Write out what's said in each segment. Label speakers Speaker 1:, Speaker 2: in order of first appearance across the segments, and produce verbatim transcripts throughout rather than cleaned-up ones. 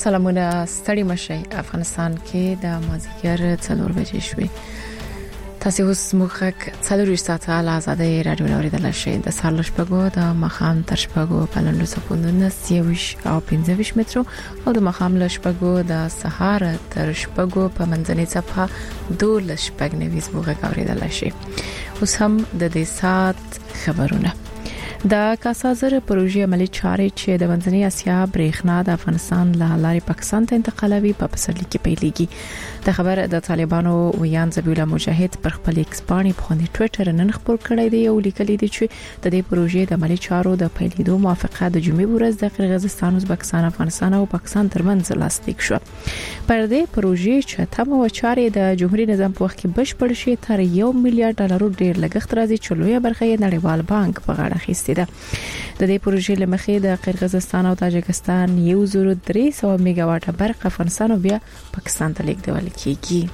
Speaker 1: سلامونه ستړي مشي افغانستان کې د مازیګر څلور بجې شوې. تاسو اوس مخک څلور ساعته له آزادۍ رادیو اوریدل شئ. د سهار شپږو د مخام تر شپږو په لنډو سکوندونو سیويش او پنځه ویشت مترو او د مخام له شپږو د سهار تر شپږو په منځنۍ صفحه دوه شپږ نوي زموږه اوریدل شئ. اوس هم د دې سات خبرونه. د کاسازر پروژې عملی چارې چې د منځنۍ اسیا برېښنا د افغانستان له لارې پاکستان ته انتقالوي په پسرلي کې پیلېږي. د خبر د طالبانو ویان ذبیح مجاهد پر خپل ایکس باندې په خپل ټوئیټر نن خبر کړی دی او لیکلی دی چې د دې پروژې د عملی چارو د پیلېدو موافقه د جمعې ورځ د قرغیزستان، ازبکستان، افغانستان او پاکستان ترمنځ لاسلیک شو. پر دې پروژې چې تمه و چارې د جمهوریت نظام په وخت کې بشپړ شي تر یو میلیارډ ډالر ډیر لګښت راځي چې لویه برخه یې نړیوال بانک په غاړه اخیستې ده. د دې پروژې لمخې د قرغیزستان او تاجکستان یو زر درې سوه میگا واټه برق افغانستان او بیا پاکستان ته لیږدول کیږي.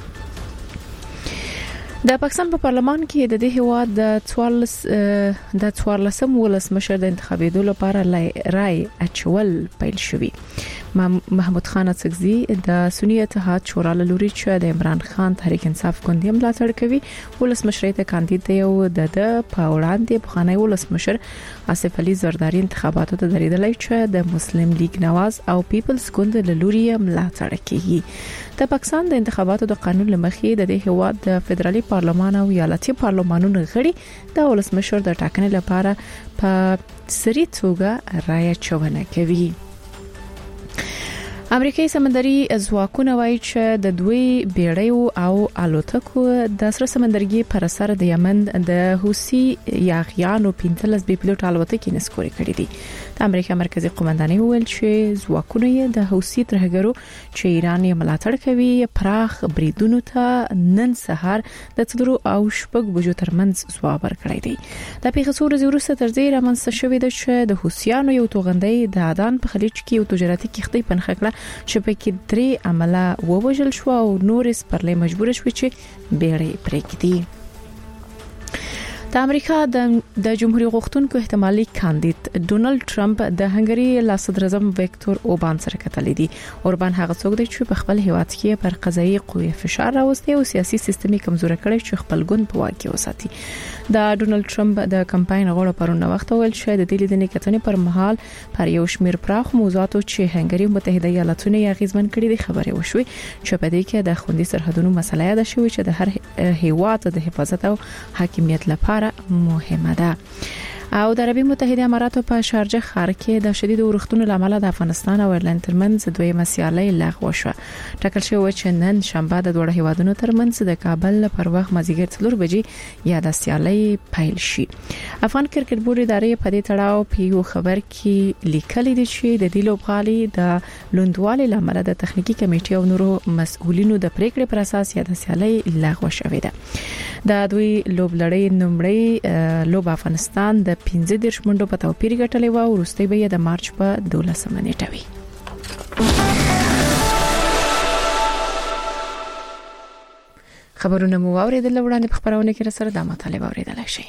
Speaker 1: د پاکستان په پارلمان کې د دې هواد د څوارلس د څوارلسم ولسمشر د انتخابېدو لپاره رای اچول پیل شوی. محمود خان اڅکزي د سنی اتحاد شورا له لوري چې د عمران خان تحریک انصاف ګوند ملاتړ کوي ولسمشر ته کاندید دی او د په وړاندې بخانه ولسمشر آصف علي زرداری انتخاباتو ته درېدلی چې د مسلم لیگ نواز او پیپلز ګوند له لوري ملاتړ کوي. د پاکستان د انتخاباتو د قانون لمخې د دې هواد د فدرالي پارلمان او ایالتي پارلمانونو غړي د ولسمشر د ټاکنې لپاره په سری توګه رای اچونه کوي. امریکایي سمندري ځواکونه وایي چې د دوی بیړیو او الوتکو د سره سمندرګي پر سر د یمن د حوثي یاغیانو پنځلس بي پلوټ الوتکې نسکوري کړې دي. د امریکا مرکزی قومندانۍ ویل چې ځواکونه یې د حوثي ترهګرو چې ایران یې ملاتړ کوي پراخ بریدونو ته نن سهار د څلورو او شپږ بجو ترمنځ ځواب ورکړی دی. د پیښو ورځې وروسته تر دې رامنځته شوې ده چې د حوثیانو یو توغندۍ د عدن په خلیج کې یو تجارتي کښتۍ پنځه کړه چې په کې درې عمله ووژل شو او نورې سپرلې مجبور شوې چې بیړۍ پرېږدي. د امریکا د د جمهوریت غوښتونکو احتمالي کاندید ډونالد ټرمپ د هنګری لا صدر اعظم وکټور اوربان سره کتلې دي. اوربان هغه څوک دی چې په خپل هیواد کې پر قضایي قوې فشار راوستي او سیاسي سیستم کمزور کړي چې خپل ګوند په واک کې وساتي. د ډونالد ټرمپ د کمپاین غوړو پرونه وخت ویل چې د دې لیدنې کتنې پر مهال پر یو شمیر پراخ موضوعاتو چې هنګری متحده ایالاتونه یې اغیزمن کړي دي خبرې وشوي چې په دې کې د خوندي سرحدونو مسله یاد شوې چې د هر هیواد د حفاظت او حاکمیت لپاره مهمه ده. او د عربي متحده اماراتو په شارجه ښار کې د شدید اورښتونو لامل د افغانستان او ایرلند ترمنځ دویمه سیالي لغوه شوه. ټاکل شوی چې نن شنبه د دوه هیوادونو ترمنځ د کابل پر وخت مازیګر څلور بجې یا د سیالي پیل شي. افغان کرکټ بورډ ادارې په دې تړاو په یو خبر کې لیکلي دي چې د دې لوبغالي د لوندوالي لامل د تخنیکی کمیټې او نورو مسؤلینو د پریکړې پر اساس یا د سیالي لغوه شوې ده. د دوی لوبلړۍ نومړی لوب افغانستان د پنځه دیرش منډو په توپیر ګټلې و او وروستۍ به د مارچ په دولسمه نیټه وي. خبرونه مو اوریدل وړاندې په خبرونه کې سره د مطالب اوریدل شي.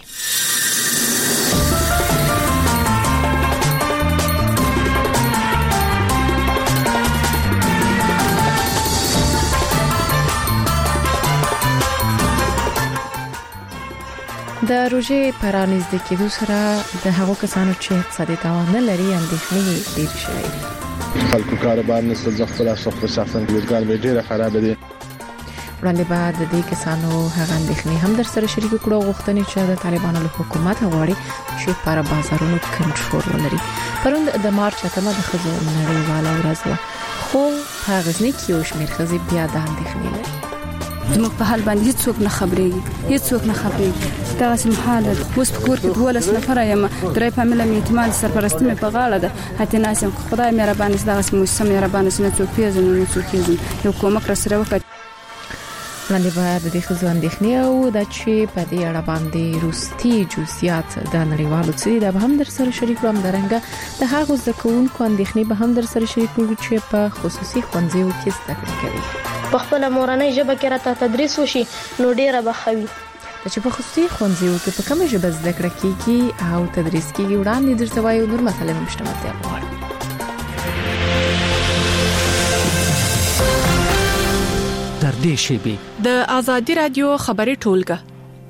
Speaker 1: د روژې پرانیزد کېدو سره د هغو کسانو چې اقتصادي توان نه لري اندېښنې ډېرې شوې دي.
Speaker 2: خلکو کاروبار نشته، ځکه خپل شخص شخصا روزګار به ډېر خراب دي.
Speaker 1: وړاندې بعد د دې کسانو هغه اندېښنې هم در سره شریک کړو غوښتنې چې د طالبانو له حکومت غواړي چې پر بازارونو کنټرول ولري. پرون د مارچ اتمه د ښځو نړیواله ورځ وه خو په غزني کې یو شمېر ښځې بیا د اندېښنې لري.
Speaker 3: زموږ په حال باندې هیڅ څوک نه خبرېږي هیڅ څوک نه خبرېږي دا سم حالت اوس په کور کې دولس نفر یم درې فامیل مې اعتماد سرپرستی مې په غاړه ده هته ناسم خدای مې ربانه دا سم سم ربانه سن څوک پیژنو نه څوک پیژنو یو کومک را سره وکړ.
Speaker 1: وړاندې بعد د خزو اندېښنې او د چې په دې اړه باندې روسي جزئیات د نړیوالو څخه د هم در سره شریک وم درنګ د هغو ځکهونکو اندېښنې به هم در سره شریک وي چې په خصوصي ښوونځیو کې زده کړې کوي.
Speaker 4: په خپل مورنۍ ژبه کې راته تدریس وشي نو ډیره بخوي.
Speaker 1: چې په خصوصي ښوونځیو کې په کومه ژبه زده کړه کیږي او تدریس کیږي وړاندې درته وایو نور مطالب هم شته.
Speaker 5: نږدې شي.
Speaker 6: د ازادي رادیو خبري ټولګه.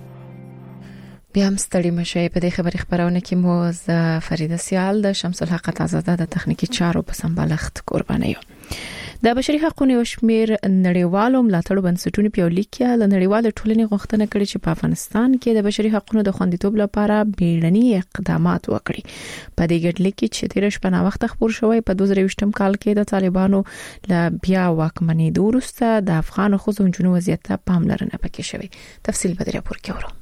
Speaker 1: بیا هم ستړي مشي. په دې خبري خبرونه کې مو ز فریده سیال د شمس الحق آزاده د تخنیکی چارو په سمبالښت قرباني یو. د بشري حقوقو یو شمېر نړیوالو ملاتړ بنسټونو په لیکه ل نړیوال ټولنې غوښتنه کړې چې په افغانستان کې د بشري حقوقو د خوندیتوب لپاره بیړني اقدامات وکړي. په دې ګډ لیک چې تیر شپه نا وخت خبر شوی په دوه زره یوولسم کال کې د طالبانو ل بیا واکمنۍ وروسته د افغان خزو جنو وضعیت ته پاملرنه پکې شوی. تفصیل به درې پور کې ورو.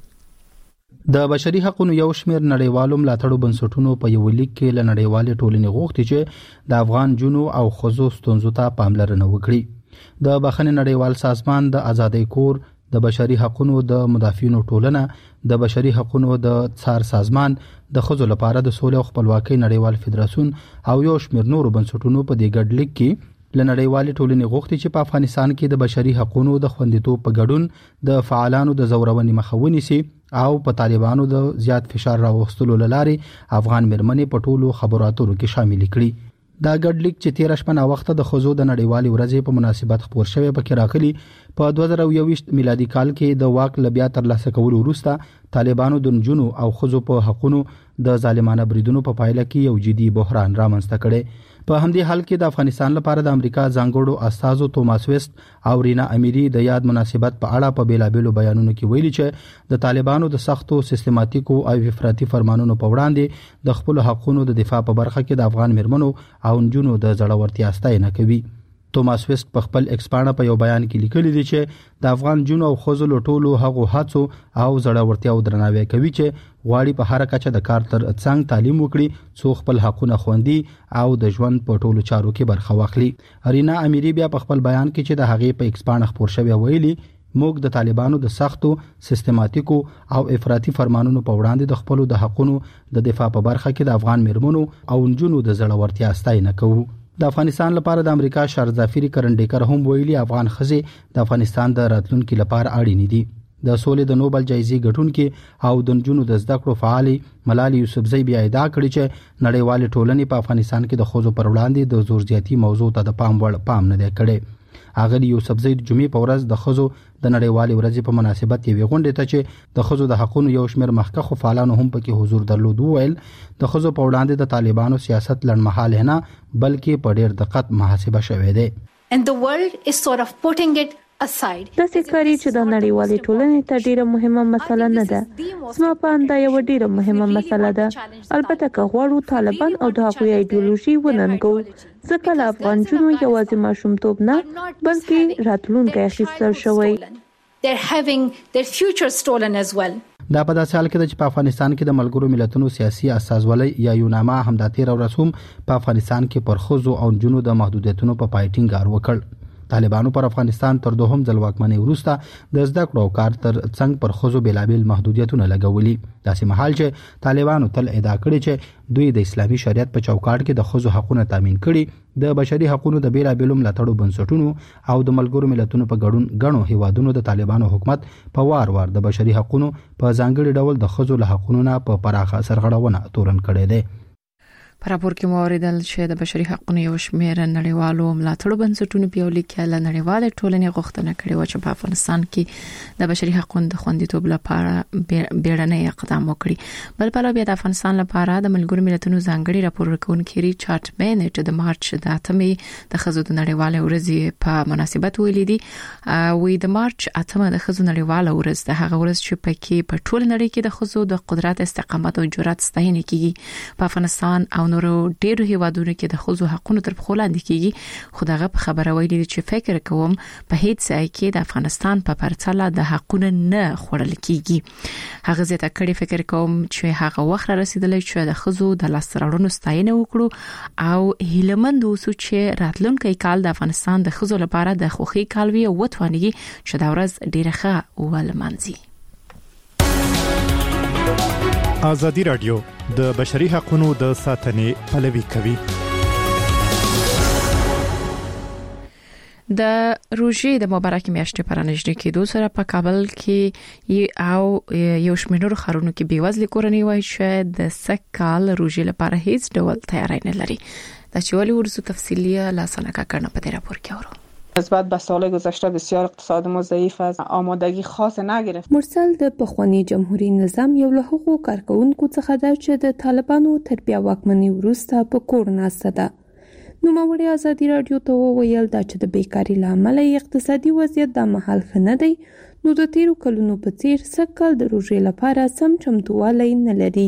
Speaker 7: د بشري حقوقو یو شمېر نړیوالو ملاتړو بنسټونو په یو لیک کې ل نړیوال ټولنې غوښتي چې د افغان جنو او خزو ستونزو ته پاملرنه وکړي. د بخښنې نړیوال سازمان د ازادۍ کور، د بشري حقوقو د مدافعینو ټولنه، د بشري حقوقو د څار سازمان، د خزو لپاره د سولې او خپلواکۍ نړیوال فدراسیون او یو شمېر نورو بنسټونو په دې ګډ لیک کې لنړیوالې ټولنې غوښتي چې په افغانستان کې د بشري حقوقو د خوندیتوب په ګډون د فعالانو د زورونې مخه ونیسي او په طالبانو د زیات فشار راوستلو لارې افغان مرمنې په ټولو خبرو اترو کې شامل کړي. دا ګډ لیک چې تیر شپه نا وخت د خزو د نړیوالې ورځې په مناسبت خبر شوی پکې راغلي په دوه زره یوولس میلادي کال کې د واک لبیا تر لاسه کولو وروسته طالبانو د جنو او خزو په حقوقو د ظالمانه بریدونو په پایله کې یو جدي بحران رامنځته کړي. په همدې حال کې د افغانستان لپاره د امریکا ځانګړو استازو توماس ویست او رینا امیری د یاد مناسبت په اړه په بیلابېلو بیانونو کې ویلي چې د طالبانو د سختو سیستماتیکو او افراطي فرمانونو په وړاندې د خپل حقوقو د دفاع په برخه کې د افغان مرمنو او نجونو د زړورتیا ستاینه کوي. توماس ویست په خپل ایکسپانه په یو بیان کې لیکلي دي چې د افغان جنو او خزو ټولو هغو هڅو او زړورتیا او درناوی کوي چې غواړي په هر کچه د کار تر څنګ تعلیم وکړي، څو خپل حقوقونه خوندي او د ژوند په ټولو چارو کې برخه واخلي. رینا امیری بیا په خپل بیان کې چې د هغې په ایکسپانه خبر شوی ویلي موږ د طالبانو د سختو سیستماتیکو او افراطي فرمانونو په وړاندې د خپل د حقوقو د دفاع په برخه کې د افغان مرمنو او نجونو د زړورتیا ستاینه کوو. د افغانستان لپاره د امریکا شارزافری کرنډیکر هم ویلي افغان خزې د افغانستان د راتلونکو لپاره اړین دي. د سولې د نوبل جایزې ګټونکي او د نجونو د زده کړو فعالي ملالي یوسفزۍ بیا ادعا کړې چې نړیوال ټولنې په افغانستان کې د خزو پر وړاندې د زور زیاتی موضوع ته د پام وړ پام نه دی کړی. اغلی یوسفزۍ د جمعې په ورځ د خزو د نړیوال ورځې په مناسبت یې غونډه ته چې د خزو د حقوقو یو شمېر مخکخو فعالانو هم پکې حضور درلود وویل د خزو په وړاندې د طالبانو سیاست لړمحاله نه بلکې په ډېر دقت محاسبه شوې ده.
Speaker 8: And the world is sort of putting it aside.
Speaker 9: د سکاري چې د نړیوالې ټولنې ته ډیره مهمه مسله نه ده. زما په اند یو ډیره مهمه مسله ده. البته که غواړو طالبان او د هغوی ایډیولوژي وننګو، ځکه له افغان جنو یوازې ماشومتوب نه بلکې راتلونکی اخیستل شوی.
Speaker 8: They're having their future stolen as well.
Speaker 7: دا په داسې حال کې چې په افغانستان کې د ملګرو ملتونو سیاسي استازولۍ یا یوناما هم د تیر ورځ هم په افغانستان کې پر خزو او جنو د محدودیتونو په پایټینګ وکړ. طالبانو پر افغانستان تر دوهم ځل واکمنۍ وروسته د زده کړو او کار تر څنګ پر خزو بیلابل محدودیتونه لګولي. داسې مهال چې طالبانو تل ادعا کړې چې دوی د اسلامي شریعت په چوکاټ کې د خزو حقوقونه تامین کړي، د بشري حقوقو د بیلابل ملاتړو بنسټونو او د ملګرو ملتونو په ګډون غنو هیوادونو د طالبانو حکومت په وار وار د بشري حقوقو په ځانګړي ډول د خزو له حقوقو نه په پراخه سرغړونه تورن کړي دي.
Speaker 1: په راپور کې موریدل چې د بشري حقوقو یو شمېر نړیوالو ملاتړو بنسټونو په لیکه ل نړیوال ټولنې غوښتنه کړې و چې په افغانستان کې د بشري حقوقو د خوندیتوب لپاره بیړنی اقدام وکړي. بل په بیا د افغانستان لپاره د ملګرو ملتونو ځانګړي راپور ورکونکي ریچارډ بینټ د مارچ د اتمې د خزو د نړیوال ورځې په مناسبت ویلي دي وی د مارچ اتمه د خزو نړیوال ورځ د هغه ورځ چې پکې په ټول نړۍ کې د خزو د قدرت، استقامت او جرأت ستاینه کیږي. په افغانستان او نورو ډیرو هیوادونو کې د خزو حقوقو تر پخوا لاندې کیږي، خو دغه په خبره ویلي چې فکر کوم په هیڅ ځای کې د افغانستان په پرتله د حقوقو نه خوړل کیږي. هغه زیاته کړي فکر کوم چې هغه وخت رسیدلی چې د خزو د لاسته ستاینه وکړو او هیلمند اوسو چې راتلونکي کال د افغانستان د خزو لپاره د خوخي کالوي او وتوانګي چې دا ورځ ډیره ښه ولمانځي.
Speaker 10: ازادي رادیو د بشري حقوقو د ساتنې پلوي کوي.
Speaker 1: د روژې د مبارکې میاشتې پر نږدې کېدو سره په کابل کې او یو شمېر خارونو کې بیوزلي کورنۍ وایي چې د سکهال روژې لپاره هیڅ ډول تیاری نه لري. دا چې ولې ورسو تفصیلیه لاسانه کا کړنه په دې راپور کې اورو.
Speaker 5: نسبت به سال گذشته بسیار اقتصاد ما ضعیف است، آمادگی خاص نگرفت.
Speaker 9: مرسل د پخوانی جمهوریت نظام یو له هغو کارکونکو څخه ده چې د طالبانو تر بیا واکمنۍ وروسته په کور ناسته ده. نوموړي ازادي رادیو ته وویل دا چې د بیکارۍ له امله اقتصادي وضعیت د مهال ښه نه دی، نو د تیرو کلونو په څیر سږکال د روژې لپاره سم چمتووالی نه لري.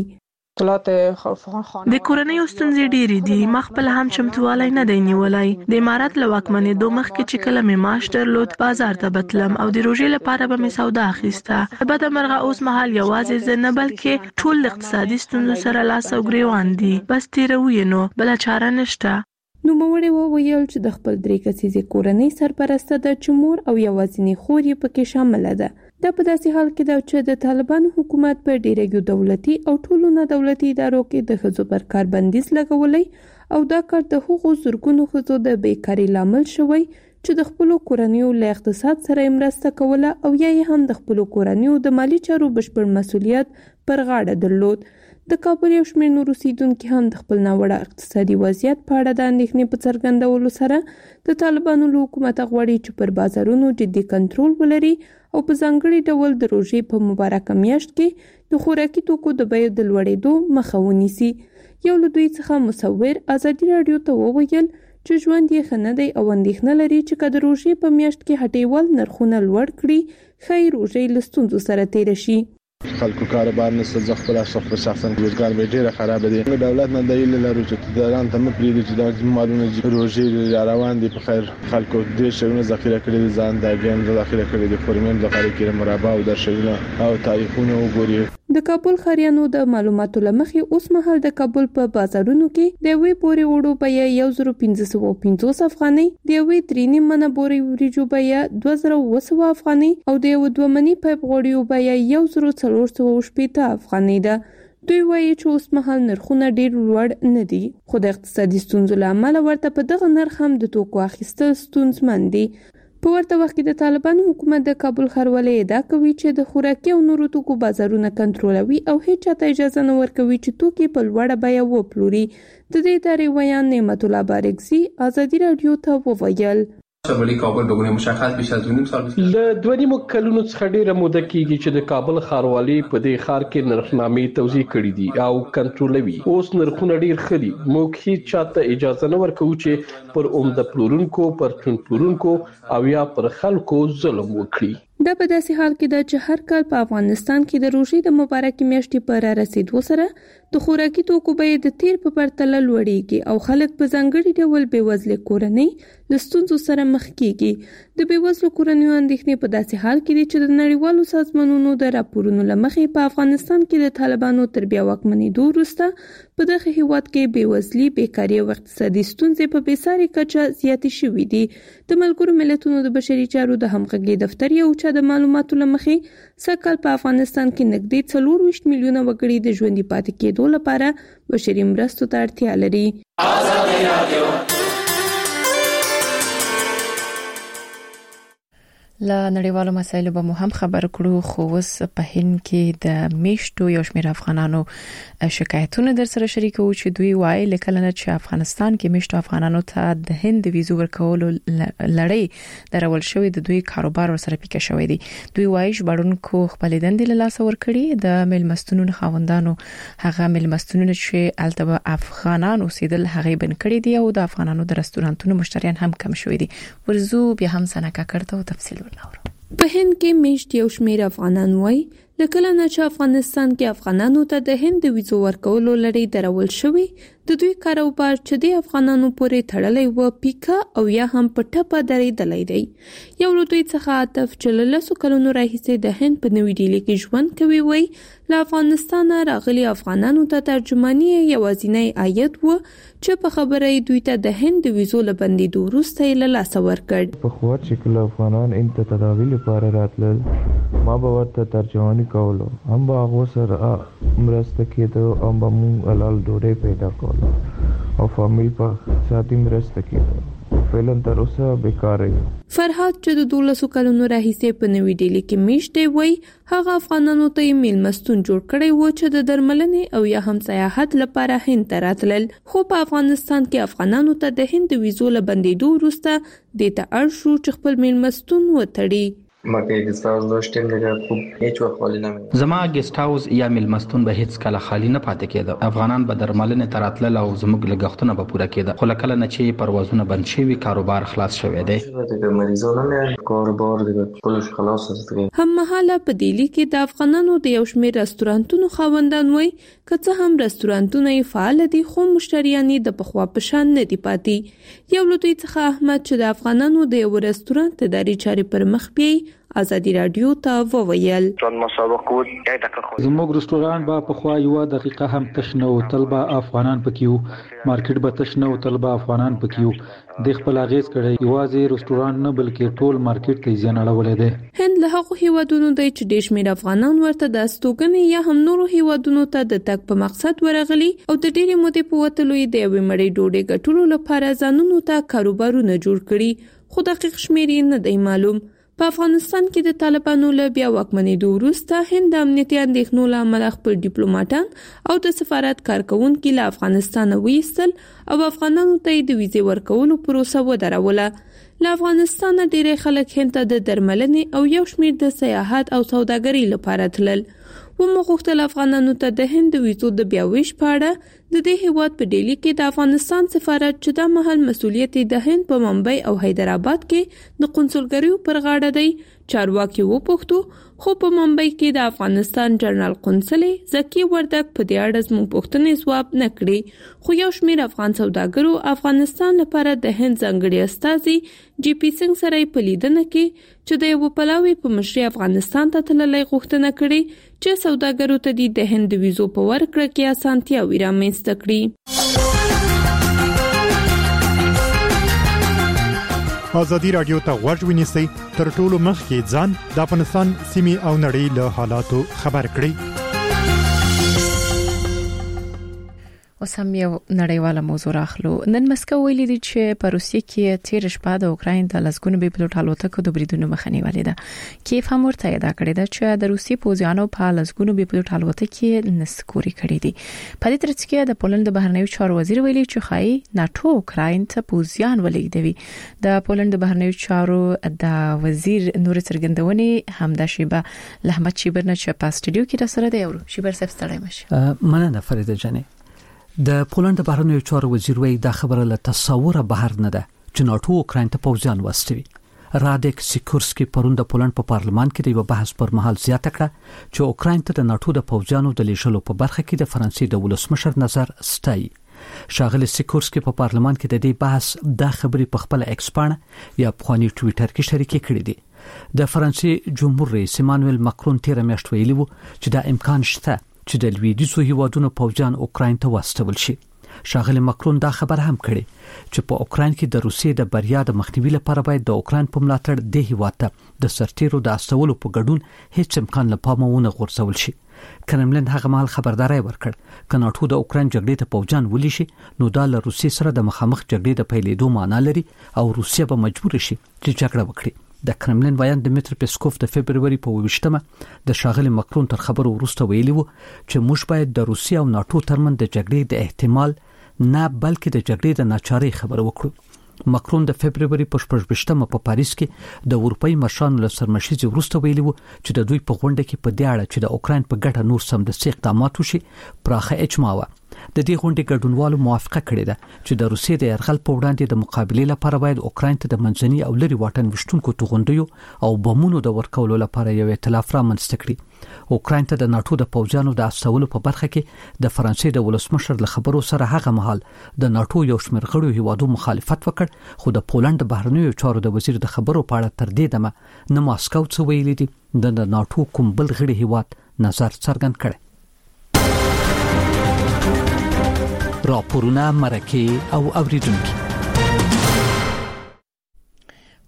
Speaker 11: د کورنۍ ستونزې ډېرې دي، ما خپل هم چمتووالی نه دی نیولی. د امارت له واکمنېدو مخکې چې کله مې معاش درلود بازار ته بتلم او د روژې لپاره به مې سودا اخیسته. بدمرغه اوس مهال یوازې زه نه بلکې ټول اقتصادي ستونزو سره لاس او ګریوان دي. بس تیروي نو بله چاره نشته.
Speaker 9: نوموړي وویل چې د خپل درې کسیزې کورنۍ سرپرسته ده چې مور او یوازینۍ خور یې پکې شامله ده. دا په داسې حال کې ده چې د طالبانو حکومت په ډیرګو دولتي او ټولو نه دولتي ادارو کې د ښځو پر کار بندیز لګولی او دا کار د هغو زرګونو ښځو د بیکارۍ لامل شوی چې د خپلو کورنیو له اقتصاد سره مرسته کوله او یا یې هم د خپلو کورنیو د مالی چارو بشپړ مسؤلیت پر غاړه درلود. د کابل یو شمېر نور اوسیدونکي هم د خپل ناوړه اقتصادي وضعیت په اړه د اندېښنې په څرګندولو سره د طالبانو له حکومته غواړي چې پر بازارونو جدي کنټرول ولري او په ځانګړي ډول د روژې په مبارکه میاشت کې د خوراکي توکو د بیو د لوړېدو مخه ونیسي. یو له دوی څخه مصور ازادي رادیو ته وویل چې ژوند یې ښه نه دی او اندېښنه لري چې که د روژې په میاشت کې هټیوال نرخونه لوړ کړي ښایي روژې له ستونزو سره تېره شي.
Speaker 2: خلکو کاروبار نشته، زه خپل خپل شخصا روزګار مې ډیره خراب دي. دولت نه دی لرو چې داران ته مې پریږدي چې دا مالونه روزي روان دي په خیر. خلکو ډیر شونه ذخیره کړي دي، ځان د ګیم ذخیره کړي دي، فورمین ذخیره کړي، مربع او درشونه او تاریخونه وګوري.
Speaker 9: د کابل خاریانو د معلوماتو لمخې اوس مهال د کابل په بازارونو کې د یوې بورې وړو بیه یو زره پنځه سوه پنځوس افغانۍ، د یوې درې نیم منه بورې وریجو بیه دوه زره اوه سوه افغانۍ او د یو دوه مني پیپ غوړیو بیه یو زره څلور سوه شپېته افغانۍ ده. دوی وایي چې اوس مهال نرخونه ډیر لوړ نه دي، خو د اقتصادي ستونزو له امله ورته په دغه نرخ هم د توکو اخیستل ستونزمن دي. په ورته وخت کې د طالبانو حکومت د کابل ښاروالۍ ادعا کوي چې د خوراکي او نورو توکو بازارونه کنټرولوي او هیڅ چاته اجازه نه ورکوي چې توکي په لوړه بیه وپلوري. د دې ادارې ویان نعمت الله بارکزي ازادي رادیو ته وویل
Speaker 12: شمالي کابل بګونه مشخص بیش از نیم سال
Speaker 13: له دوه نیمو کلونو څخه ډیره موده کیږي چې د کابل ښاروالۍ په دې ښار کې نرخنامې توزیع کړې دي او کنټرولوي. اوس نرخونه ډیر ښه دي، موږ هیڅ چاته اجازه نه ورکوو چې پر عمده پلورونکو، پر تون پلورونکو او یا پر خلکو ظلم وکړي.
Speaker 9: دا په داسې حال کې ده چې هر کال په افغانستان کې د روژې د مبارکې میاشتې په را رسیدو سره د خوراکي توکو بیې د تیر په پرتله لوړېږي او خلک په ځانګړي ډول بېوزلې کورنۍ له ستونزو سره مخ کېږي. د بېوزلو کورنیو اندېښنې په داسې حال کې دي چې د نړیوالو سازمانونو د راپورونو له مخې په افغانستان کې د طالبانو تر بیا واکمنېدو وروسته په دغه هېواد کې بېوزلي، بیکاري او اقتصادي ستونزې په بېساري کچه زیاتې شوې دي. د ملګرو ملتونو د بشري چارو د همغږۍ دفتر یو چا د معلوماتو له مخې سږکال په افغانستان کې نږدې څلور ویشت میلیونه وګړي د ژوندي پاتې کېدو لپاره بشري مرستو ته اړتیا لري. ازادي رادیو
Speaker 1: له نړیوالو مسایلو به مو هم خبر کړو، خو اوس په هند کې د میشتو یو شمېر افغانانو شکایتونه در سره شریکو چې دوی وایي لکه چې افغانستان کې میشتو افغانانو ته د هند ویزو ورکولو لړۍ درول شوې، د دوی کاروبار ورسره پیکه شوی دی. دوی وایي ژباړونکو خپل دندې له لاسه ورکړي، د میلمستونونو خاوندانو هغه میلمستونونه چې البته افغانان اوسېدل هغه بن کړی دی او د افغانانو د رستورانتونو مشتریان هم کم شوی دي. ورزو بیا هم سنکا کړته او تفصیل
Speaker 9: په هند کې میشت یو شمېر افغانان وایي لکه نه چې افغانستان کې افغانانو ته د هند د ویزو ورکولو لړۍ درول شوی، د دوی کاروبار چې د افغانانو پورې تړلی و پیکه او یا هم په ټپه درېدلی دی. یو له دوی څخه عاطف چې له لسو کلونو راهیسې د هند په نوي ډیلي کې ژوند کوي وایي له افغانستانه راغلي افغانانو ته ترجماني یوازینی عاید و چې په خبره یې دوی ته د هند د ویزو له بندېدو وروسته یې له لاسه ورکړ.
Speaker 14: په خوا چې کله افغانان هند ته تداوي لپاره راتلل، ما به ورته ترجماني کولو، هم به هغو سره مرسته کېدو، هم به مونږ حلال ډوډۍ پیدا کولو او فامیل په اقتصادي مرسته کېدو. فعلا تر اوسه بیکاره یم.
Speaker 9: فرهاد چې د دولسو کلونو راهیسې په نوې ډیلي کې میشت دی وای هغه افغانانو ته میلمستون جوړ کړی و چې د درملنې او یا هم سیاحت لپاره هند ته راتلل، خو په افغانستان کې افغانانو ته د هند ویزو له بندیدو وروسته د ته اړ شو چې خپل میلمستون وتړي.
Speaker 15: مکه ګست هاوس دوشتم نه خوب هیڅ وخت خالی نه
Speaker 7: زما ګست هاوس یا میلمستون به هیڅ کله خالی نه پاتې کېده. افغانان به درملنې تراتل او زموږ لګښتونه به پوره کېده، خو کله نه چې پروازونه بند شوي کاروبار خلاص شوی دی.
Speaker 15: د مریضانو نه کاروبار د ټول خلاص شوی.
Speaker 9: هم مهاله په دیلی کې د افغانانو د یو شمېر رستورانتونو خاوندان وای کڅه هم رستورانتونه فعال دي خو مشتریان د پخوا په شان نه دی پاتې. یو لوی څخه احمد چې د افغانانو د یو رستورانت اداري چارې پر مخ بي ازادي رادیو ته وویل
Speaker 16: زموږ رستوران با په خوا یو دقیقه هم تشنه او طلبه افغانان پکيو، مارکیټ به تشنه او طلبه افغانان پکيو. د خپل اغیز کړي یوازې رستوران نه بلکې ټول مارکیټ ته ځان اړولې ده.
Speaker 9: هند له هغه هیوادونو د چې د شمیر افغانان ورته د استوګنې یا هم نورو هیوادونو ته د تک په مقصد ورغلي او د ډېری مودې په وتلو د یوې مړۍ ډوډۍ ګټلو لپاره ځانونو ته کاروبارونه جوړ کړي، خو دقیق شمیر نه دی معلوم. په افغانستان کې د طالبانو له بیا واکمنېدو وروسته هند امنیتي اندېښنو له امله خپل ډیپلوماټان او د سفارت کارکونکو له افغانستان وایستل او افغانانو ته د ویزې ورکولو پروسه ودروله. له افغانستان ډېری خلک هند ته د درملنې او یو شمېر د سیاحت او سوداګرۍ لپاره تلل. ومغوښتل افغانانو ته د هند ویزو د بیا ویش په اړه د دې هیواد په ډیلی کې د افغانستان سفارت چې د محل مسؤلیت د هند په ممبئی او حیدرآباد کې د قونسلګریو پر غاړه دی. چارواکي وپوښتو خو په ممبئی کې د افغانستان جنرال قونسل زکی وردک په دې اړه زموږ پوښتنې ځواب نه کړي، خو یو شمېر افغان سوداګرو افغانستان لپاره د هند ځانګړي استازي جی پی سنگ سره په لیدنه کې چې د یو پلاوي په مشرۍ افغانستان ته تللی غوښتنه کړې چې سوداګرو ته د هند ویزو په ورکړه کې اسانتیاوې رامنځته کړي.
Speaker 10: ازادي رادیو ته غوږ ونیسئ تر ټولو مخکې ځان د افغانستان سیمې او نړۍ له حالاتو خبر کړئ.
Speaker 1: اوس هم یو نړیواله موضوع راخلو. نن مسکو ویلي دي چې په روسیې کې تیر شپه د اوکراین د لسګونو بي پلوټ الوتکو د بریدونو مخنیوي ولې ده. کیف هم ورته ادا کړی ده چې د روسي پوځیانو په لسګونو بي پلوټ الوتکې نسکوري کړې دي. په دې ترڅ کې د پولند د بهرنیو چارو وزیر ویلي چې خای ناتو اوکراین ته پوځیان ولېږدوي. د پولند د بهرنیو چارو د وزیر نور څرګندونې همدا شیبه لحمد شیبر نه چې په استودیو کې را سره دی. او شیبر صاحب ستړی مشه.
Speaker 17: مننه فریده جانې. د پولند بهرنیو چارو وزیر وایي دا خبره له تصوره بهر نه ده چې ناتو اوکراین ته پوځیان واستوي. رادک سیکورسکی پرون د پولند په پارلمان کې د یو بحث پر مهال زیاته کړه چې اوکراین ته د ناتو د پوځیانو د لیږلو په برخه کې د فرانسې د ولسمشر نظر ستایي. شاغل سیکورسکی په پارلمان کې د دې بحث د خبرې په خپل ایکس پاڼه یا په خاني ټوئیټر کې شریکې کړې دي. د فرانسې جمهور رئیس ایمانوئل ماکرون تیر میاشت ویلي وو چې دا امکان شته چې د لویدیځو هیوادونو پوځیان اوکراین ته واستول شي. شاغل ماکرون دا خبر هم کړي چې په اوکراین کې د روسیې د بریا د مخنیوي لپاره باید د اوکراین په ملاتړ د هیواد ته د سرتیرو د استولو په ګډون هیڅ امکان له پامه ونه غورځول شي. کرملین هغه مهال خبرداري ورکړ چې ناتو د اوکراین جګړې ته پوځیان ولي شي نو دا له روسیې سره د مخامخ جګړې د پیلېدو معنی لري او روسیه به مجبور شي چې جګړه وکړي. د کرملین ویان دمیتر پیسکوف د فبرवरी په ویشتمه د شاغل ماکرون تر خبرو وروسته ویلي وو چې موږ باید د روسیې او ناتو ترمن د جګړې د احتمال نه بلکې د جګړې د ناچارۍ خبر وکړو. ماکرون د فبرवरी په شپږمه په پاریس کې د اروپאי مشرانو له سرمشيزي وروسته ویلي وو چې د دوی په غونډه کې په دې اړه چې د اوکراین په ګټه نور سمدستي اقدامات وشي پراخه اجماع و. د دې غونډې ګډونوالو موافقه کړې ده چې د روسیې د يرغل په وړاندې د مقابلې لپاره باید اوکراین ته د منځني او لري واټن وشتونکو توغندیو او بمونو د ورکولو لپاره یو ائتلاف رامنځته کړي. اوکراین ته د ناتو د پوځیانو د استولو په برخه کې د فرانسې د ولسمشر له خبرو سره هغه مهال د ناتو یو شمېر غړو هیوادو مخالفت وکړ، خو د پولند بهرنیو چارو د وزیر د خبرو په اړه تر دې دمه نه ماسکو څه ویلي دي د ناتو کوم بل غړي هیواد نظر څرګند کړي. راپورونه مرکه او اوریدونکو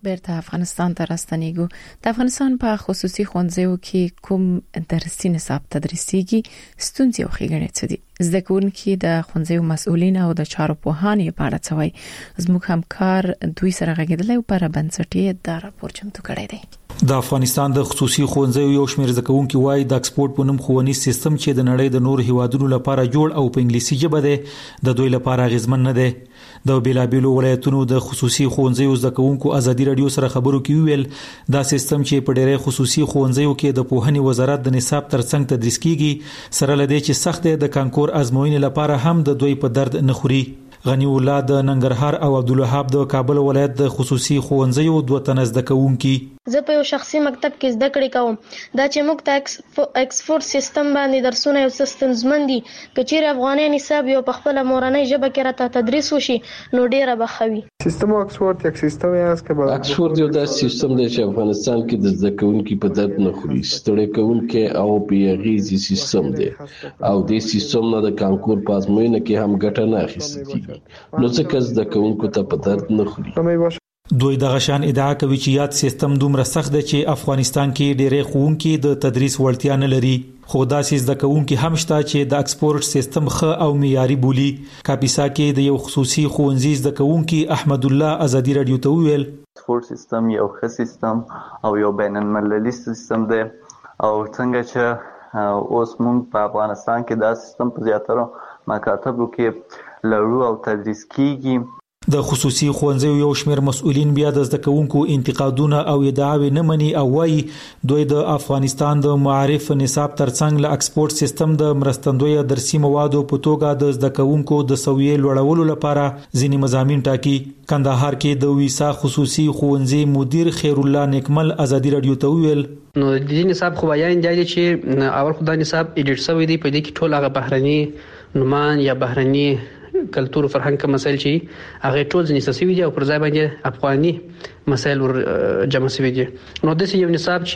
Speaker 1: بیرته افغانستان ته راستنیږو. د افغانستان په خصوصي ښوونځیو کې کوم درسي نصاب تدریسيږي، ستونزې او ښېګڼې څه دي؟ زده کوونکي د ښوونځیو مسؤلین او د چارو پوهانې په اړه څه وایي؟ زموږ همکار دوی سره غږیدلی او پر بنسټي دا راپور چمتو کړی دی.
Speaker 18: د افغانستان د خصوصي ښوونځیو یو شمېر زده کوونکي وایي د اکسفورد په نوم ښوونیز سیستم چې د نړۍ د نور هیوادونو لپاره جوړ او په انګلیسي ژبه دی، د دوی لپاره اغیزمن نه دی. د بیلابیلو ولایتونو د خصوصي ښوونځیو زده کوونکو ازادي رادیو سره خبرو کې ویل دا سیستم چې په ډېری خصوصي ښوونځیو کې د پوهنې وزارت د نصاب ترڅنګ تدریس کیږي، سره لدی چې سخت د کانکور ازموینې لپاره هم د دوی په درد نه خوري. غنی الله د ننګرهار او عبدالوهاب د کابل ولایت د خصوصي ښوونځیو دوه تنه زده کوونکي.
Speaker 4: زه په یو شخصي مکتب کې زده کړې کوم. دا چې موږ ته اکسفورد سیستم باندې درسونه یو سیستمزمن دي، که چیرې افغاني نصاب یو په خپل مورنۍ ژبه کې راته تدریس وشي نو ډیره به ښه وي.
Speaker 19: سیستم اکسفورد یک سیستم است که
Speaker 13: اکسفورد یو داسې سیستم دی چې افغانستان کې د زده کوونکي په درد نه خوري، ستړی کوونکی او بې اغېزې سیستم دی او دې سیستم نه د کانکور په ازموینه کې هم ګټه نه اخیستل کیږي، نو ځکه زده کوونکو ته په درد نه خوري.
Speaker 18: دوی دغه شان ادعا کوي چې یاد سیستم دومره سخت دی چې افغانستان کې ډېری ښوونکي د تدریس وړتیا نه لري، خو داسې زده کوونکي هم شته چې د اکسفورد سیستم ښه او معیاري بولي. کاپیسا کې د یو خصوصي ښوونځي زده کوونکي احمد الله ازادي رادیو ته وویل
Speaker 20: اکسفورد سیستم یو ښه سیستم او یو بین المللي سیستم دی او څنګه چې اوس موږ په افغانستان کې دا سیستم په زیاتره مکاتبو کې لرو او تدریس کیږي.
Speaker 18: د خصوصي ښوونځیو یو شمېر مسؤلین بیا د زده کوونکو انتقادونه او ادعاوې نه مني او وایي دوی د افغانستان د معارف نصاب ترڅنګ له اکسفورد سیستم د مرستندوی درسي موادو په توګه د زده کوونکو د سویې لوړولو لپاره ځینې مضامین ټاکي. کندهار کې د ویسا خصوصي ښوونځي مدیر خیر الله نیکمل ازادي رادیو ته وویل
Speaker 21: نو د دې نصاب خو بیان دی چې اول خدای نصاب ایډیټ شوی دی، په دې کې ټول هغه بهرني نومان یا بهرني کلتور فرهنګ کوم مسایل چې هغه ټول ځنې سوي دي او پر ځای باندې افغاني مسایل ور جمع شوي دي. نو د یو نصاب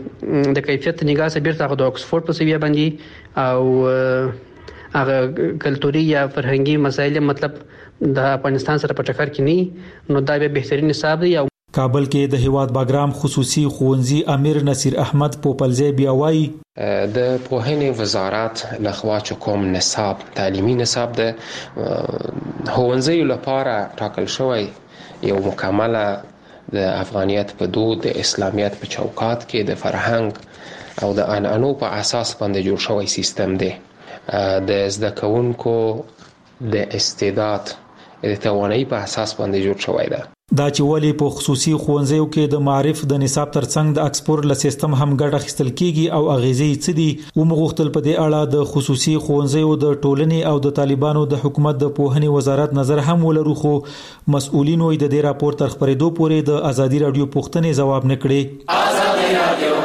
Speaker 21: چې د کیفیت نگاه سره بیرته د اکسفورد په سویه باندې او هغه کلتوري یا فرهنګي مسایل مطلب د افغانستان سره په ټکر کې نه، نو دا به بهترین نصاب دی.
Speaker 18: کابل کې د هیواد باګرام خصوصي ښوونځي امیر نصیر احمد پوپلزی بیا وایي
Speaker 22: د پوهنې وزارت لخوا چې کوم نصاب تعلیمي نصاب د ښوونځیو لپاره ټاکل شوی یو مکمله د افغانیت په دود، د اسلامیت په چوکات کې د فرهنګ او د عنعنو په اساس باندې جوړ شوی سیستم دی. د زده کوونکو د استعداد د توانایي په اساس باندې جوړ شوی دی.
Speaker 18: دا چې ولې په خصوصي ښوونځیو کې د معارف د نصاب ترڅنګ د اکسفورد له سیستم هم ګټه اخیستل کیږي او اغیزې څه دي، ومغوښتل په دې اړه د خصوصي ښوونځیو د ټولنې او د طالبانو د حکومت د پوهنې وزارت نظر هم ولرو، خو مسؤلین وایي د دې راپور تر خبرېدو پورې د ازادي رادیو پوښتنې ځواب نه کړي. ازادي رادیو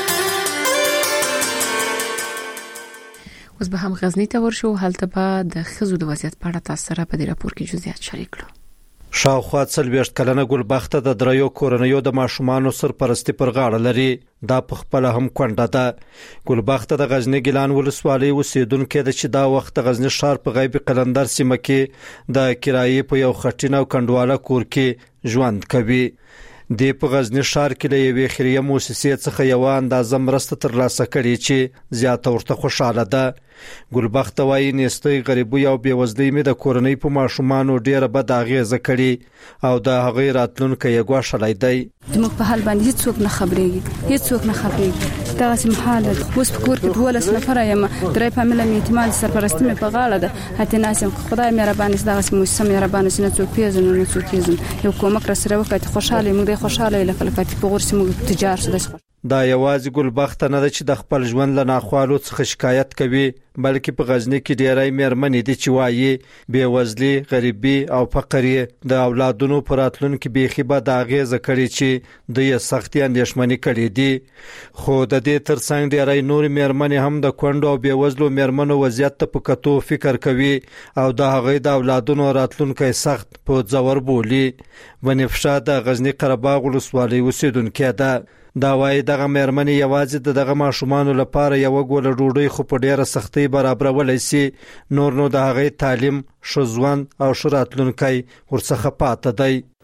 Speaker 1: اوس به هم غزنی ته ورشو، هلته به د ښځو د وضعیت په اړه تاسو سره په دې راپور کې جزئیات شریک کړو.
Speaker 23: شاوخوا څلوېښت کلنه ګلبخته د دریو کورنیو د ماشومانو سرپرستی پر غاړه لري. دا په خپل هم کونډه ده. ګلبخته د غزنی ګیلان ولسوالۍ اوسیدونکې ده چې دا وخت د غزنی ښار په غیبی قلندر سیمه کې د کرایې په یو خټین او کندواله کور کې ژوند کوي. د په غزنی ښار کې له یوې خیریه مؤسسې څخه یو اندازه مرسته ترلاسه کړې چې زیاته ورته خوشاله ده. ګلبخته وایي نیستۍ، غریبۍ او بېوزلۍ مې د کورنۍ په ماشومانو ډېره بد اغېزه کړې او د هغوی راتلونکی یې ګواښلی دی.
Speaker 3: زموږ په حال باندې هیڅوک نه خبرېږي، هیڅوک نه خبرېږي. دغسې محال ده. اوس په کور کې دولس نفره یم، درې فامیله مې اعتماد سرپرستي مې په غاړه ده. هاتې ناست یم، خدای مهربانه چې دغسې مؤسسه مهربانه چې نه څوک پېژنو نه څوک پېژنو، یو کومک راسره وکړي خوشحاله یم. موږ خوشحاله یو لکه لکه په غور چې موږ تجار شو.
Speaker 23: دا یوازې ګلبخته نه ده چې د خپل ژوند له ناخوالو څخه شکایت کوي، بلکې په غزنی کې ډېری مېرمنې دي چې وایي بېوزلي، غریبي او فقر یې د اولادونو په راتلونکي بیخي بد اغېزه کړې چې دوی یې سختې اندېښمنې کړې دي. خو د دې ترڅنګ ډېری نورې مېرمنې هم د کونډو او بېوزلو مېرمنو وضعیت ته په کتو فکر کوي او د هغوی د اولادونو راتلونکی سخت په ځور بولي. بنفشه د غزنی قرهباغ ولسوالۍ اوسیدونکې ده. دا وایي دغه مېرمنې یوازې د دغه ماشومانو لپاره یوه ګوله ډوډۍ خو په ډېره سختۍ برابرولی سي، نور نو د هغې تعلیم، ښه ژوند او ښه راتلونکی ورڅخه پاته دی.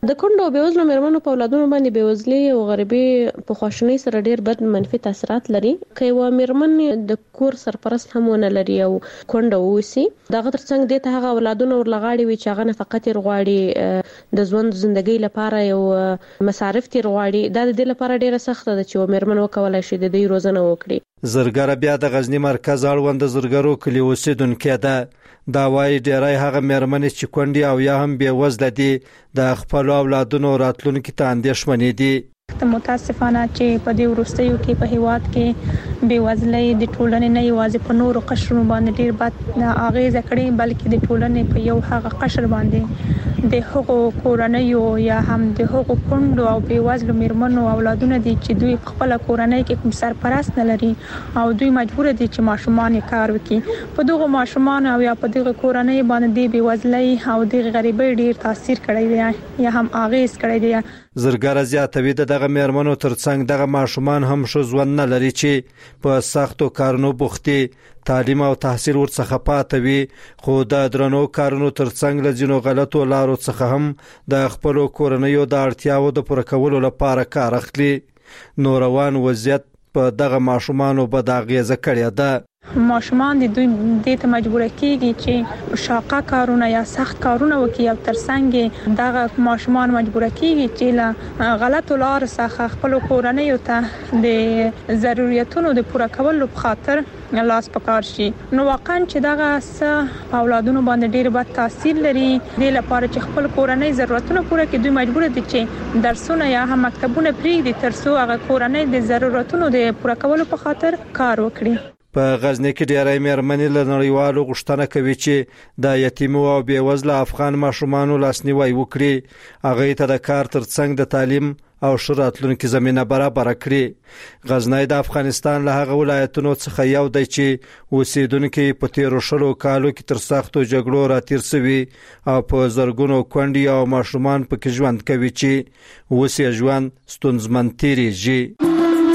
Speaker 5: د کندو بېوزلو مېرمنو په اولادونو باندې بېوزلي او غریبي په خواشنۍ سره ډېر بد منفي تاثیرات لري. که یو مېرمن د کور سرپرست هم ونه لري او کونډه اوسي، دغه ترڅنګ دې ته هغه اولادونه ورلغاړي وي چې هغه نفقت یې غواړي، د ژوند زندګۍ لپاره یو مصارف تیر غواړي. دا د دې لپاره ډېره سخته ده چې یو مېرمن وکولای شي د دې روزنه وکړي.
Speaker 23: زرګر بیا د غزنی مرکز اړوند زرګرو کلی اوسیدونکو ده. دا وايي ډیری هغه مېرمنې چې کونډې او یا هم بېوزله دي د خپل اولادونو راتلونکي ته اندېښمنې دي.
Speaker 6: متاسفانه چې په دې وروستیو کې په هیواد کې بېوزلۍ د ټولنې نه یوازې په نورو قشرونو باندې ډېر بد اغیزه کړې، بلکې د ټولنې په یو هغه قشر باندې د هغو کورنیو یا هم د هغو کونډو او بېوزلو مېرمنو اولادونه دي چې دوی خپل کورنۍ کې کوم سرپرست نه لري او دوی مجبور دي چې ماشومان یې کار وکړي. په دغه ماشومان او یا په دغه کورنۍ باندې د بېوزلۍ او د غریبۍ ډېر تاثیر کړی دی یا هم اغیز کړی دی.
Speaker 23: زرګر زیاتوي د دغه مېرمنو ترڅنګ دغه ماشومان هم ښه ژوند نه لري چې په سختو کارونو بوختي، تعلیم او تحصیل ورڅخه پاتې وي، خو د درنو کارونو ترڅنګ له ځینو غلطو لارو څخه هم د خپلو کورنیو د اړتیاو د پوره کولو لپاره کار اخلي. نو روان وضعیت په دغه ماشومانو بد اغیزه کړې ده.
Speaker 6: ماشومان د دوی دې ته مجبور کیږي چې شاقه کارونه یا سخت کارونه وکړي او ترڅنګ دغه ماشومان مجبور کیږي چې له غلطو لارو څخه خپل کورنۍ ته د ضرورتونو د پوره کولو په خاطر لاس پکار شي. نو واقعا چې دغه څه اولادونو باندې ډېر بد تاثیر لري. د لپاره چې خپل کورنۍ ضرورتونه پوره کړي دوی مجبور دي چې درسونه یا هم مکتبونه پریږدي ترڅو هغه کورنۍ د ضرورتونو د پوره کولو په خاطر کار وکړي.
Speaker 23: په غزنی کې ډېری مېرمنې له نړیوالو غوښتنه کوي چې د یتیمو او بېوزله افغان ماشومانو لاسنیوی وکړي، هغوی ته د کار ترڅنګ د تعلیم او ښه راتلونکي زمینه برابره کړي. غزنی د افغانستان له هغه ولایتونو څخه یو دی چې اوسیدونکي په تیرو شلو کالو کې تر سختو جګړو راتېر شوي او په زرګونو کونډې او ماشومان پکې ژوند کوي چې اوس یې ژوند ستونزمن تېرېږي.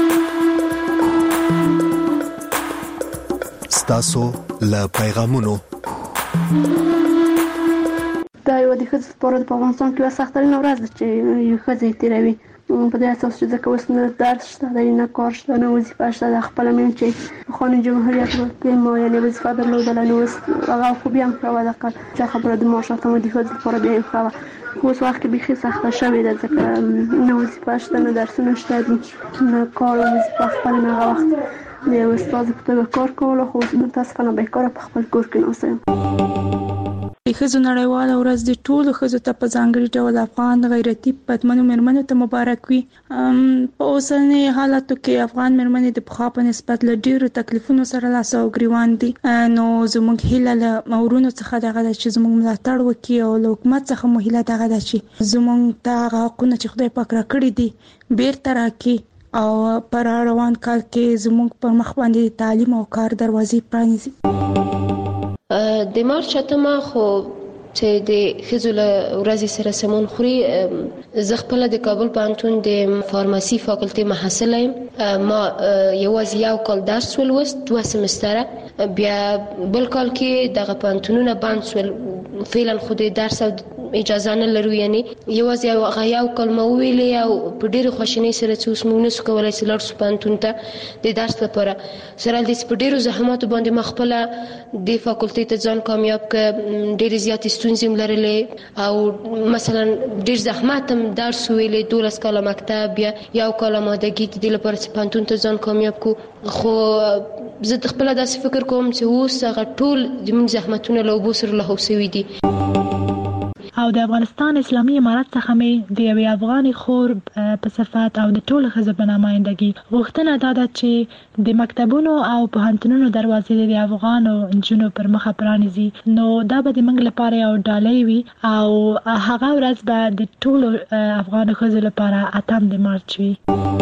Speaker 8: تاسو له پیغامونو
Speaker 24: دا یو د ښځو لپاره په افغانستان کې سخترینه ورځ ده چې یو ښځه تیروي په دې اساس چې ځکه اوس نه درس شته دی، نه کار شته، نه وظیفه شته. د خپله مینه چې پخواني جمهوریت کې ما یعنې وظیفه درلودله نو اوس هغه خو بیا هم ښه وه، دقل چې خبره د معاش اتمه د ښځو لپاره بیا هم ښه وه. اوس وخت کې بیخي سخته شوې ده ځکه نه وظیفه شته، نه درسونه شته دي، نه کار او وظیفه خپله نه. هغه وخت د یو استاد په توګه کار کوله خو متاسفانه بیکاره په خپل کور کې ناسته یم.
Speaker 6: د ښځو نړیواله ورځ د ټولو ښځو ته په ځانګړي ډول افغان غیرتي پتمنو مېرمنو ته مبارک وي. په اوسني حالاتو کې افغان مېرمنې د پخوا په نسبت له ډېرو تکلیفونو سره لاس او ګریوان دي. نو زموږ هیله له ورونو څخه دغه ده چې زموږ ملاتړ وکړي او له حکومت څخه مو هیله دغه ده چې زموږ ته هغه حقونه چې خدای پاک راکړي دي بیرته راکړي او پر روان کال کې زموږ پر مخ باندې تعلیم او کار دروازې پرانیزي.
Speaker 25: د مارچ اتمه خو چې د ښځو له ورځې سره سمون خوري، زه خپله د کابل پوهنتون د فارمسي فاکولټي محصله یم. ما یوازې یو کال درس ولوست، دوه سمستره، بیا بل کال کې دغه پوهنتونونه بند شول. فعلا خو د درس او اجازه نه لرو، یعنې یوازې هغه یو کلمه وویلې او په ډېرې خواشینۍ سره چې اوس موږ نشو کولی چې لاړ شو پوهنتون ته د درس لپاره. سره له دې چې په ډېرو زحماتو باندې ما خپله د فاکولټۍ ته ځان کامیاب کړ، ډېرې زیاتې ستونزې م لرلې او مثلا ډېر زحمت هم درس وویلې، دولس کاله مکتب، بیا یو کال امادګي د دې لپاره چې پوهنتون ته ځان کامیاب کړو. خو زه خپله داسې فکر کوم چې اوس هغه ټول زموږ زحمتونه له اوبو سره لاهو شوي دي.
Speaker 11: او د افغانستان اسلامي امارت څخه مې د یوې افغاني خور په صفت او د ټولو ښځو په نمایندګي غوښتنه دا ده چې د مکتبونو او پوهنتونونو دروازې د افغانو نجونو پر مخه پرانیزي. نو دا به د موږ لپاره یو ډالۍ وي او هغه ورځ به د ټولو افغانو ښځو لپاره اتم د مارچ وي.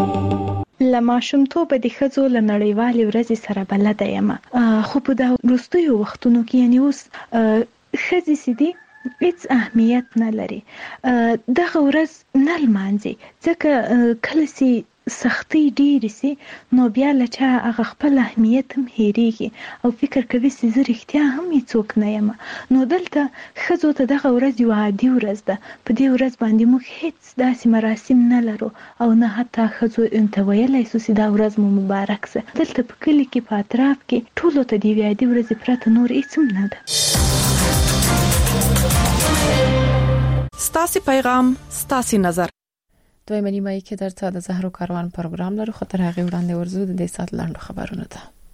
Speaker 26: له ماشومتوبه د ښځو له نړیوالې ورځې سره بلده یم، خو په د وروستیو وختونو کې یعنې اوس ښځې چې دي هیڅ اهمیت نه لري. دغه ورځ نه لمانځي ځکه کله چې سختي ډېرې سي نو بیا لچا هغه خپل اهمیت هم هېریږي او فکر کوي چې زه رښتیا هم هیڅوک نه یم. نو دلته ښځو ته دغه ورځ یو عادي ورځ ده. په دې ورځ باندې موږ هیڅ داسې مراسم نه لرو او نه حتی ښځو ته ویلی سو چې دا ورځ مو مبارک سه. دلته په کلي کې په اطراف کې ټولو ته د یوې عادي ورځې پرته نور هیڅ هم نه ده.
Speaker 2: ستاسې پیغام ستاسې نظر.
Speaker 1: دویمه نیمه کې درته د زهرو کاروان پروګرام لرو. خو تر هغې وړاندې ورځو د دې ساعت لاندو خبرونه ده.